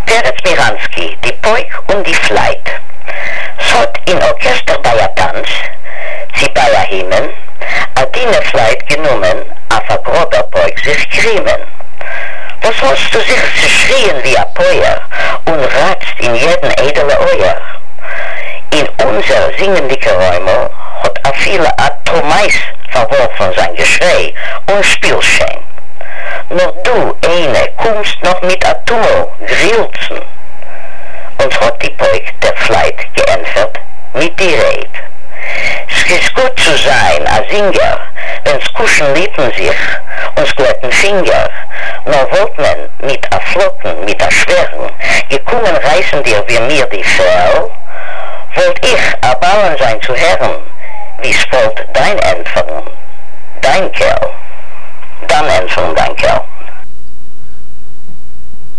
Peretz Miransky, die Poik und die Fleit. Es hat in Orchester bei der Tanz, sie bei der Himen, a Dine Fleit genommen, a vergrober Poik sich kriemen. Was hast du sich zu schrien wie a Poier und ratzt in jeden edle Euer? In unser singendicke Räume hat a viele a Tromais verworfen sein Geschrei und Spielschein. Nur du, eine, kommst noch mit a Tummel, Grilzen. Und hat die Poik der Fleit geändert mit die Rede. Es ist gut zu sein, a Singer, wenn's Kuschen lieben sich, uns glätten Finger. Nur wollt man mit a Flocken, mit a Schweren, gekommen reißen dir wie mir die Frau, wollt ich a Bauern sein zu Herren, wie's wollt dein Entfern, dein Kerl.